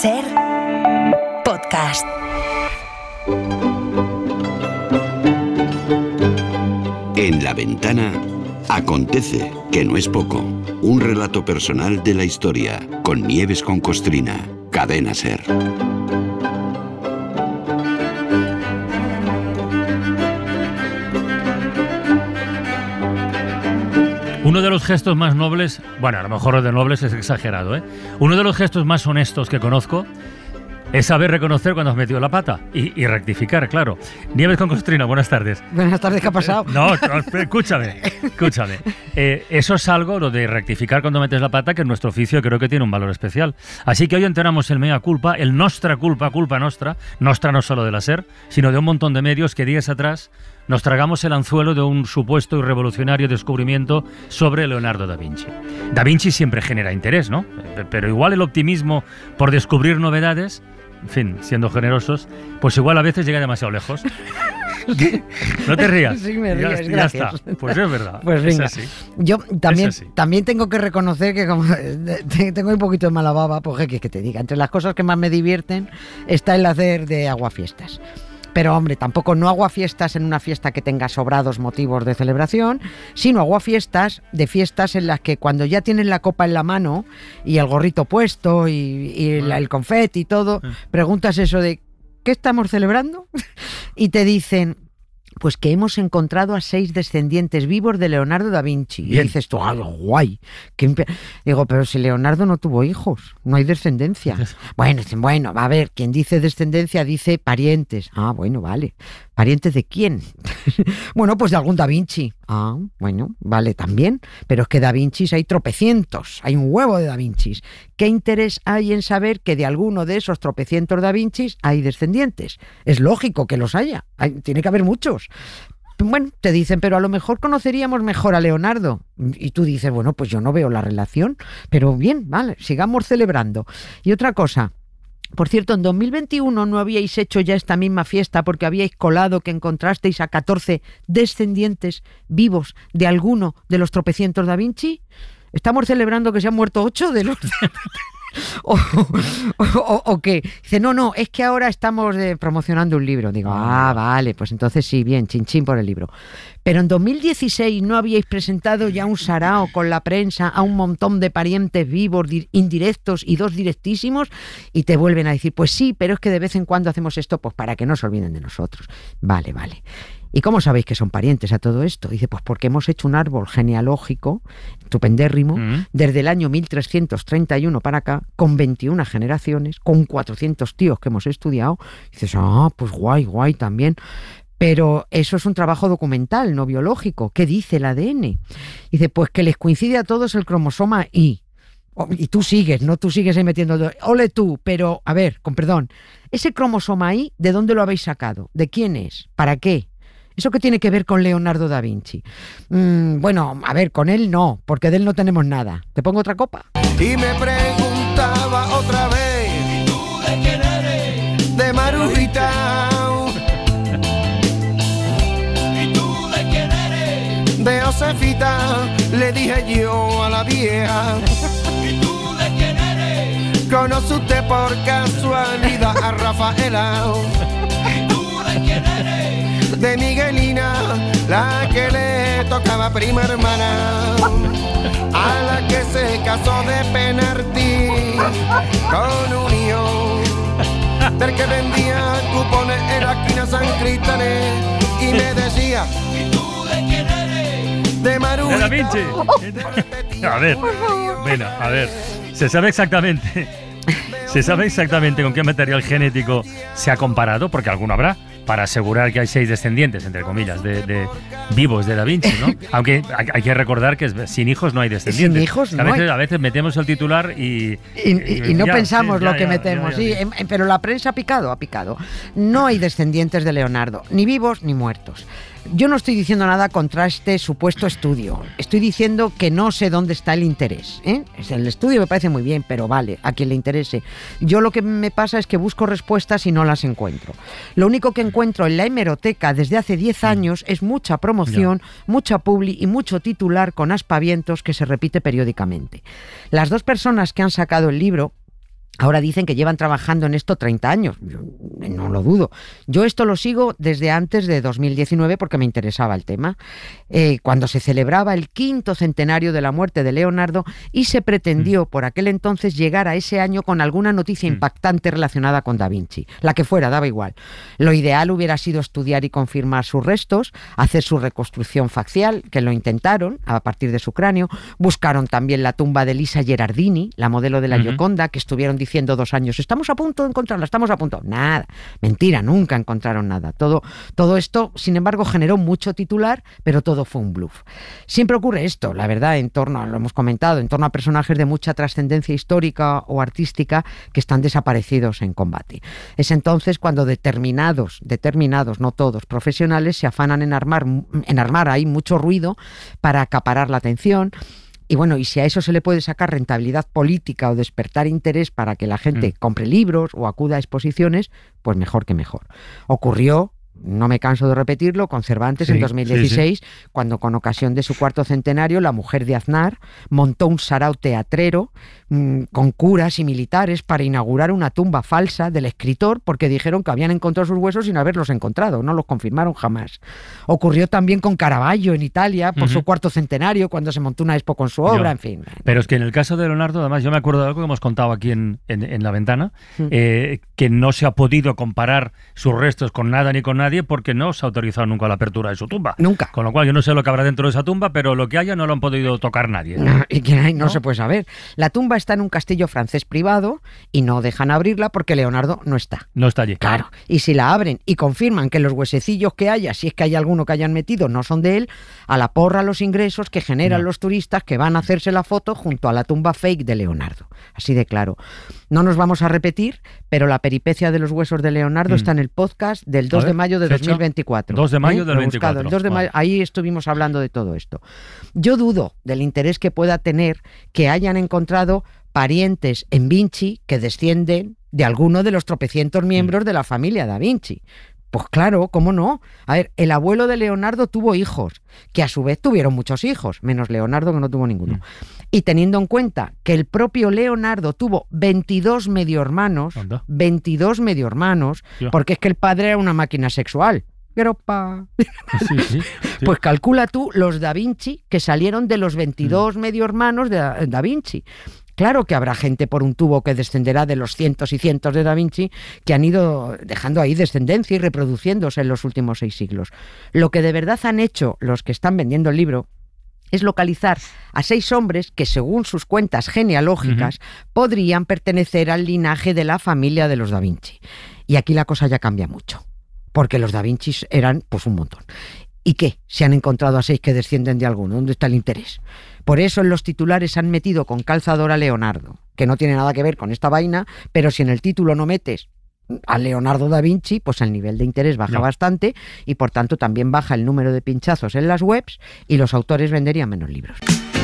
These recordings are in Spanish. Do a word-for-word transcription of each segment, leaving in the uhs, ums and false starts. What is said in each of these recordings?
Ser podcast. En La Ventana acontece, que no es poco, un relato personal de la historia, con Nieves con Costrina, Cadena Ser. Uno de los gestos más nobles, bueno, a lo mejor de nobles es exagerado, ¿eh? Uno de los gestos más honestos que conozco es saber reconocer cuando has metido la pata y, y rectificar, claro. Nieves con Costrina, buenas tardes. Buenas tardes, ¿qué ha pasado? No, no escúchame, escúchame. Eh, eso es algo, lo de rectificar cuando metes la pata, que en nuestro oficio creo que tiene un valor especial. Así que hoy enteramos el mea culpa, el nostra culpa, culpa nostra, nostra no solo de la Ser, sino de un montón de medios que días atrás nos tragamos el anzuelo de un supuesto y revolucionario descubrimiento sobre Leonardo da Vinci. Da Vinci siempre genera interés, ¿no? Pero igual el optimismo por descubrir novedades, en fin, siendo generosos, pues igual a veces llega demasiado lejos. No te rías. Sí, me río, ya, es ya gracias. está. Pues es verdad. Pues venga. Es así. Yo también, Es así. también tengo que reconocer que como tengo un poquito de mala baba, pues que, que te diga, entre las cosas que más me divierten está el hacer de aguafiestas. Pero hombre, tampoco no aguafiestas en una fiesta que tenga sobrados motivos de celebración, sino aguafiestas de fiestas en las que cuando ya tienen la copa en la mano y el gorrito puesto y, y el, el confeti y todo, preguntas eso de ¿qué estamos celebrando? Y te dicen, pues que hemos encontrado a seis descendientes vivos de Leonardo da Vinci. Bien. Y dices tú, ¡ay, guay! Qué imp-". Digo, pero si Leonardo no tuvo hijos, no hay descendencia. Bueno, dicen, bueno, a ver, quien dice descendencia dice parientes. Ah, bueno, vale. ¿Parientes de quién? Bueno, pues de algún Da Vinci. Ah, bueno, vale, también. Pero es que Da Vincis hay tropecientos. Hay un huevo de Da Vincis. ¿Qué interés hay en saber que de alguno de esos tropecientos Da Vincis hay descendientes? Es lógico que los haya. Hay, tiene que haber muchos. Bueno, te dicen, pero a lo mejor conoceríamos mejor a Leonardo. Y tú dices, bueno, pues yo no veo la relación. Pero bien, vale, sigamos celebrando. Y otra cosa. Por cierto, en dos mil veintiuno no habíais hecho ya esta misma fiesta porque habíais colado que encontrasteis a catorce descendientes vivos de alguno de los tropecientos Da Vinci. ¿Estamos celebrando que se han muerto ocho de los... o, o, o, o qué? Dice, no, no, es que ahora estamos eh, promocionando un libro. Digo, ah, vale, pues entonces sí, bien, chin chin por el libro. Pero en dos mil dieciséis no habíais presentado ya un sarao con la prensa a un montón de parientes vivos, di- indirectos y dos directísimos, y te vuelven a decir, pues sí, pero es que de vez en cuando hacemos esto pues para que no se olviden de nosotros. Vale, vale. ¿Y cómo sabéis que son parientes a todo esto? Dice, pues porque hemos hecho un árbol genealógico, estupendérrimo, mm. desde el año mil trescientos treinta y uno para acá, con veintiuna generaciones, con cuatrocientos tíos que hemos estudiado. Y dices, ah, pues guay, guay también. Pero eso es un trabajo documental, no biológico. ¿Qué dice el A D N? Dice, pues que les coincide a todos el cromosoma Y. Y tú sigues, ¿no? Tú sigues ahí metiendo... Ole tú, pero, a ver, con perdón. Ese cromosoma Y, ¿de dónde lo habéis sacado? ¿De quién es? ¿Para qué? ¿Eso qué tiene que ver con Leonardo da Vinci? Mm, bueno, a ver, con él no, porque de él no tenemos nada. ¿Te pongo otra copa? Y me preguntaba otra vez, ¿y tú de quién eres? De Marujita. ¿Y tú de quién eres? De Josefita, le dije yo a la vieja. ¿Y tú de quién eres? ¿Conoce usted por casualidad a Rafaela? ¿Y tú de quién eres? De Miguelina, la que le tocaba prima hermana, a la que se casó de penalti con un hijo del que vendía cupones en la esquina San Cristales y me decía, ¿y tú de quién eres? De Marujita. De Da Vinci. A ver, bueno, a ver, se sabe exactamente, se sabe exactamente con qué material genético se ha comparado, porque alguno habrá, para asegurar que hay seis descendientes, entre comillas, de, de vivos de Da Vinci, ¿no? Aunque hay, hay que recordar que sin hijos no hay descendientes. Sin hijos no a veces, hay. A veces metemos el titular y... Y, y, y no ya, pensamos sí, lo ya, que ya, metemos, ya, ya, sí, ya. em- pero la prensa ha picado, ha picado. No hay descendientes de Leonardo, ni vivos ni muertos. Yo no estoy diciendo nada contra este supuesto estudio. Estoy diciendo que no sé dónde está el interés, ¿eh? El estudio me parece muy bien, pero vale, a quien le interese. Yo lo que me pasa es que busco respuestas y no las encuentro. Lo único que encuentro en la hemeroteca desde hace diez años es mucha promoción, no. mucha publi y mucho titular con aspavientos que se repite periódicamente. Las dos personas que han sacado el libro Ahora dicen que llevan trabajando en esto treinta años. Yo no lo dudo. Yo esto lo sigo desde antes de dos mil diecinueve porque me interesaba el tema. Eh, cuando se celebraba el quinto centenario de la muerte de Leonardo y se pretendió mm. por aquel entonces llegar a ese año con alguna noticia mm. impactante relacionada con Da Vinci. La que fuera, daba igual. Lo ideal hubiera sido estudiar y confirmar sus restos, hacer su reconstrucción facial, que lo intentaron a partir de su cráneo. Buscaron también la tumba de Lisa Gherardini, la modelo de la uh-huh. Gioconda, que estuvieron diciendo dos años, estamos a punto de encontrarla, estamos a punto. Nada, mentira, nunca encontraron nada. Todo, todo esto, sin embargo, generó mucho titular, pero todo fue un bluff. Siempre ocurre esto, la verdad, en torno, lo hemos comentado, en torno a personajes de mucha trascendencia histórica o artística que están desaparecidos en combate. Es entonces cuando determinados, determinados, no todos, profesionales se afanan en armar, en armar ahí mucho ruido para acaparar la atención. Y bueno, y si a eso se le puede sacar rentabilidad política o despertar interés para que la gente mm. compre libros o acuda a exposiciones, pues mejor que mejor. Ocurrió, no me canso de repetirlo, con Cervantes sí, en dos mil dieciséis, sí, sí. cuando con ocasión de su cuarto centenario, la mujer de Aznar montó un sarao teatrero mmm, con curas y militares para inaugurar una tumba falsa del escritor porque dijeron que habían encontrado sus huesos sin haberlos encontrado, no los confirmaron jamás. Ocurrió también con Caravaggio en Italia por uh-huh. su cuarto centenario, cuando se montó una expo con su obra, yo, en fin. Pero es que en el caso de Leonardo, además, yo me acuerdo de algo que hemos contado aquí en, en, en La Ventana, uh-huh. eh, que no se ha podido comparar sus restos con nada ni con nadie porque no se ha autorizado nunca la apertura de su tumba. Nunca. Con lo cual yo no sé lo que habrá dentro de esa tumba, pero lo que haya no lo han podido tocar nadie. No, y que hay, no, ¿no? se puede saber. La tumba está en un castillo francés privado y no dejan abrirla porque Leonardo no está. No está allí. Claro. Y si la abren y confirman que los huesecillos que haya, si es que hay alguno que hayan metido, no son de él, a la porra los ingresos que generan no. los turistas que van a hacerse la foto junto a la tumba fake de Leonardo. Así de claro. No nos vamos a repetir, pero la peripecia de los huesos de Leonardo mm. está en el podcast del dos ver, de mayo de fecha, dos mil veinticuatro. dos de mayo ¿eh? del veinticuatro. El dos de mayo, ahí estuvimos hablando de todo esto. Yo dudo del interés que pueda tener que hayan encontrado parientes en Vinci que descienden de alguno de los tropecientos miembros mm. de la familia Da Vinci. Pues claro, ¿cómo no? A ver, el abuelo de Leonardo tuvo hijos, que a su vez tuvieron muchos hijos, menos Leonardo, que no tuvo ninguno. Mm. Y teniendo en cuenta que el propio Leonardo tuvo veintidós medio hermanos, ¿Anda? veintidós medio hermanos, Yo. porque es que el padre era una máquina sexual. Gropa. Sí, sí, sí. Pues calcula tú los Da Vinci que salieron de los veintidós mm. medio hermanos de Da, Da Vinci. Claro que habrá gente por un tubo que descenderá de los cientos y cientos de Da Vinci que han ido dejando ahí descendencia y reproduciéndose en los últimos seis siglos. Lo que de verdad han hecho los que están vendiendo el libro es localizar a seis hombres que, según sus cuentas genealógicas, uh-huh. podrían pertenecer al linaje de la familia de los Da Vinci. Y aquí la cosa ya cambia mucho, porque los Da Vinci eran pues un montón. ¿Y qué? Se han encontrado a seis que descienden de alguno. ¿Dónde está el interés? Por eso en los titulares han metido con calzador a Leonardo, que no tiene nada que ver con esta vaina, pero si en el título no metes a Leonardo da Vinci, pues el nivel de interés baja no. bastante y por tanto también baja el número de pinchazos en las webs y los autores venderían menos libros.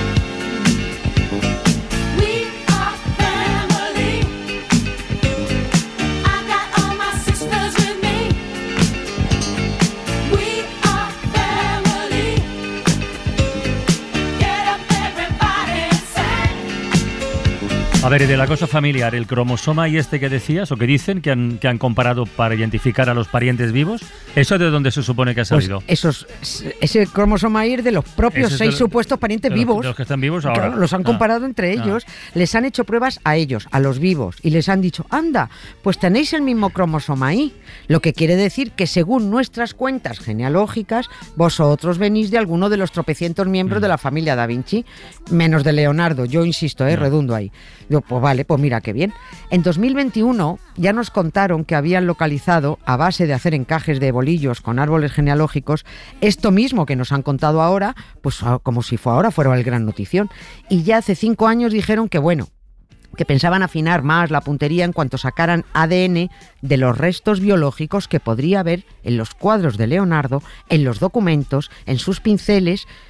A ver, y de la cosa familiar, el cromosoma y este que decías, o que dicen, que han, que han comparado para identificar a los parientes vivos, ¿eso de dónde se supone que ha salido? Pues esos, ese cromosoma Y de los propios seis lo, supuestos parientes de vivos. Los, de los que están vivos ahora. Claro, los han comparado ah, entre ellos, ah. les han hecho pruebas a ellos, a los vivos, y les han dicho, anda, pues tenéis el mismo cromosoma Y, lo que quiere decir que según nuestras cuentas genealógicas, vosotros venís de alguno de los tropecientos miembros mm. de la familia Da Vinci, menos de Leonardo, yo insisto, eh, no. redundo ahí. Yo, pues vale, pues mira qué bien. En dos mil veintiuno ya nos contaron que habían localizado, a base de hacer encajes de bolillos con árboles genealógicos, esto mismo que nos han contado ahora, pues como si fue ahora fuera el gran notición. Y ya hace cinco años dijeron que bueno, que pensaban afinar más la puntería en cuanto sacaran A D N de los restos biológicos que podría haber en los cuadros de Leonardo, en los documentos, en sus pinceles,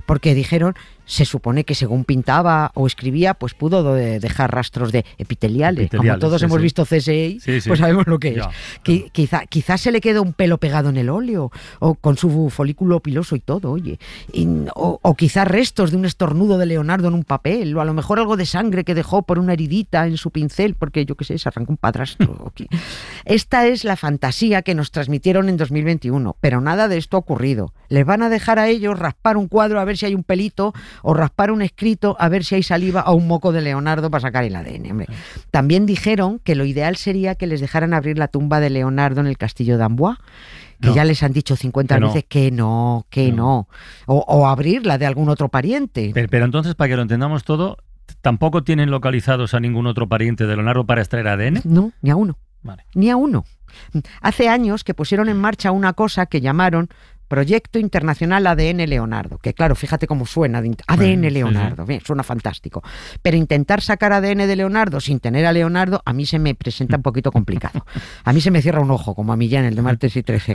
porque dijeron, se supone que según pintaba o escribía, pues pudo de dejar rastros de epiteliales. Epiteliales, Como todos sí, hemos sí. visto C S I, Sí, sí. pues sabemos lo que Ya, es. Qui- quizá, quizás se le quedó un pelo pegado en el óleo, o con su folículo piloso y todo, oye. Y- o, o quizás restos de un estornudo de Leonardo en un papel, o a lo mejor algo de sangre que dejó por una heridita en su pincel, porque yo qué sé, se arrancó un padrastro. Aquí. Esta es la fantasía que nos transmitieron en dos mil veintiuno, pero nada de esto ha ocurrido. Les van a dejar a ellos raspar un cuadro a ver si hay un pelito, o raspar un escrito a ver si hay saliva o un moco de Leonardo para sacar el A D N. Hombre. También dijeron que lo ideal sería que les dejaran abrir la tumba de Leonardo en el castillo de Amboise, que No. ya les han dicho cincuenta Que no. veces que no, que no. No. O, o abrirla de algún otro pariente. Pero, pero entonces, para que lo entendamos todo, ¿tampoco tienen localizados a ningún otro pariente de Leonardo para extraer A D N? No, ni a uno. Vale. Ni a uno. Hace años que pusieron en marcha una cosa que llamaron Proyecto Internacional A D N Leonardo, que claro, fíjate cómo suena, de int- A D N Sí, Leonardo, bien, suena fantástico. Pero intentar sacar A D N de Leonardo sin tener a Leonardo, a mí se me presenta un poquito complicado. A mí se me cierra un ojo, como a mí ya en el de martes y trece.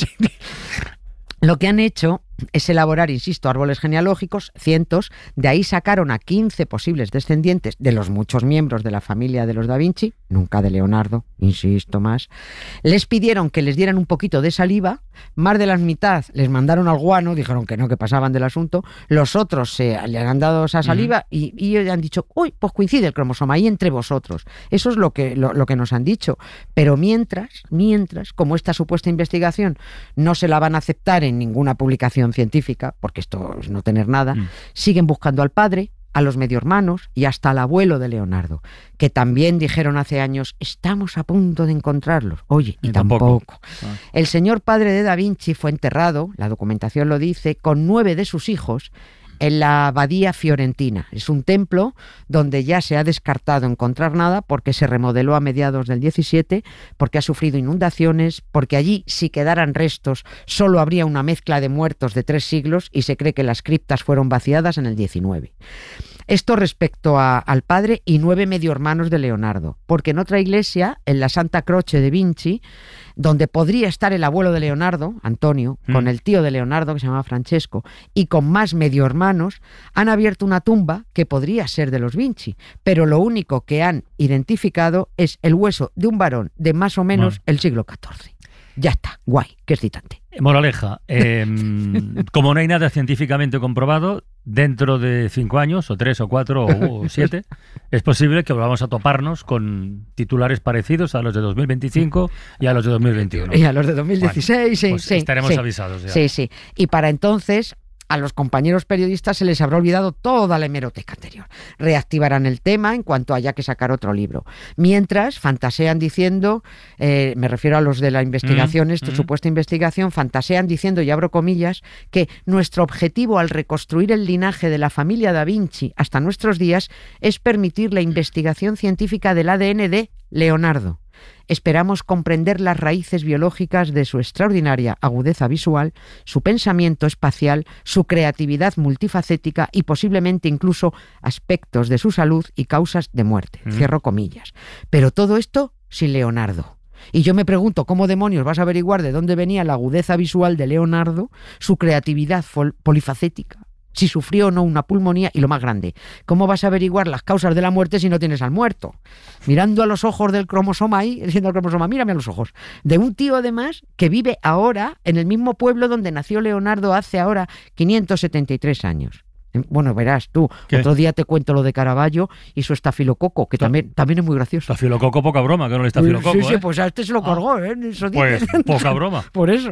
Lo que han hecho es elaborar, insisto, árboles genealógicos, cientos, de ahí sacaron a quince posibles descendientes de los muchos miembros de la familia de los Da Vinci, nunca de Leonardo, insisto más. Les pidieron que les dieran un poquito de saliva, más de la mitad les mandaron al guano, dijeron que no, que pasaban del asunto, los otros se le han dado esa saliva uh-huh. y, y ellos han dicho, uy, pues coincide el cromosoma ahí entre vosotros. Eso es lo que, lo, lo que nos han dicho. Pero mientras, mientras, como esta supuesta investigación no se la van a aceptar en ninguna publicación científica, porque esto es no tener nada, mm. siguen buscando al padre, a los medio hermanos y hasta al abuelo de Leonardo, que también dijeron hace años, estamos a punto de encontrarlos. Oye, y, y tampoco. tampoco. Ah. El señor padre de Da Vinci fue enterrado, la documentación lo dice, con nueve de sus hijos en la abadía fiorentina. Es un templo donde ya se ha descartado encontrar nada porque se remodeló a mediados del diecisiete, porque ha sufrido inundaciones, porque allí, si quedaran restos, solo habría una mezcla de muertos de tres siglos y se cree que las criptas fueron vaciadas en el diecinueve. Esto respecto a, al padre y nueve medio hermanos de Leonardo, porque en otra iglesia, en la Santa Croce de Vinci, donde podría estar el abuelo de Leonardo, Antonio, mm. con el tío de Leonardo, que se llamaba Francesco, y con más medio hermanos, han abierto una tumba que podría ser de los Vinci, pero lo único que han identificado es el hueso de un varón de más o menos bueno. el siglo catorce. Ya está, guay, qué excitante. Moraleja, eh, como no hay nada científicamente comprobado, dentro de cinco años, o tres, o cuatro, o, o siete, es posible que volvamos a toparnos con titulares parecidos a los de dos mil veinticinco y a los de dos mil veintiuno. Y a los de dos mil dieciséis, bueno, sí, pues sí. Estaremos sí, avisados ya. Sí, sí. Y para entonces, a los compañeros periodistas se les habrá olvidado toda la hemeroteca anterior. Reactivarán el tema en cuanto haya que sacar otro libro. Mientras, fantasean diciendo, eh, me refiero a los de la investigación, mm, esta mm. supuesta investigación, fantasean diciendo, y abro comillas, que nuestro objetivo al reconstruir el linaje de la familia Da Vinci hasta nuestros días es permitir la investigación científica del A D N de Leonardo. Esperamos comprender las raíces biológicas de su extraordinaria agudeza visual, su pensamiento espacial, su creatividad multifacética y posiblemente incluso aspectos de su salud y causas de muerte. Mm. Cierro comillas. Pero todo esto sin Leonardo. Y yo me pregunto, ¿cómo demonios vas a averiguar de dónde venía la agudeza visual de Leonardo, su creatividad polifacética? Si sufrió o no una pulmonía, y lo más grande, ¿cómo vas a averiguar las causas de la muerte si no tienes al muerto? Mirando a los ojos del cromosoma ahí, diciendo al cromosoma, mírame a los ojos, de un tío además que vive ahora en el mismo pueblo donde nació Leonardo hace ahora quinientos setenta y tres años. Bueno, verás tú, ¿qué? Otro día te cuento lo de Caravaggio y su estafilococo, que también, también es muy gracioso. Estafilococo, poca broma, que no le estafilococo, Sí, sí, ¿eh? pues a este se lo cargó, ah. ¿eh? Eso pues poca broma. Por eso.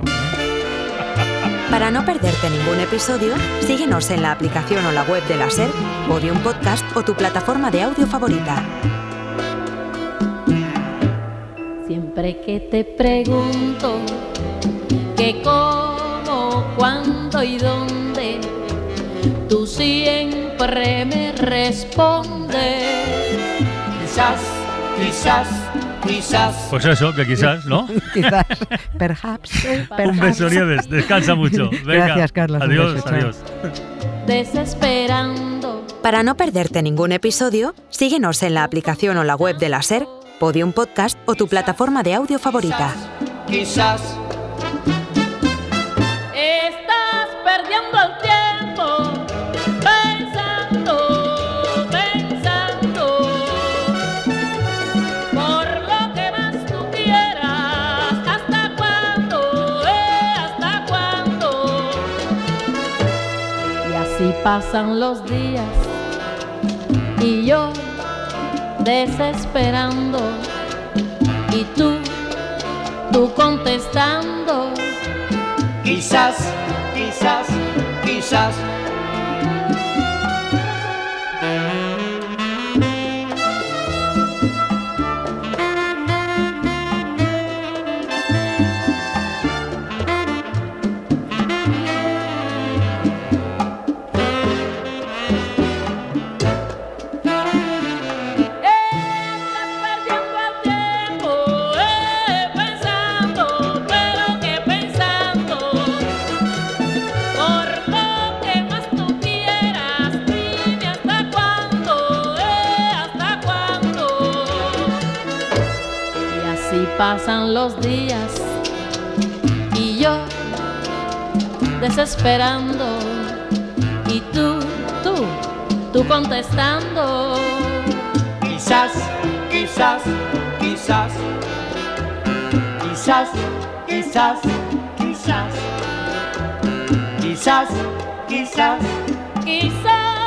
Para no perderte ningún episodio, síguenos en la aplicación o la web de la SER, Podium Podcast o tu plataforma de audio favorita. Siempre que te pregunto qué, cómo, cuándo y dónde, tú siempre me respondes. Quizás, quizás, quizás. Pues eso, que quizás, ¿no? Quizás, perhaps, perhaps. Un beso, Nieves, descansa mucho. Venga. Gracias, Carlos. Adiós, beso, adiós. Desesperando. Para no perderte ningún episodio, síguenos en la aplicación o la web de la SER, Podium Podcast o tu plataforma de audio favorita. Quizás. Estás perdiendo el tiempo. pasan los días y yo desesperando y tú, tú contestando. Quizás, quizás, quizás. Pasan los días y yo desesperando y tú, tú, tú contestando. Quizás, quizás, quizás, quizás, quizás, quizás, quizás, quizás, quizás.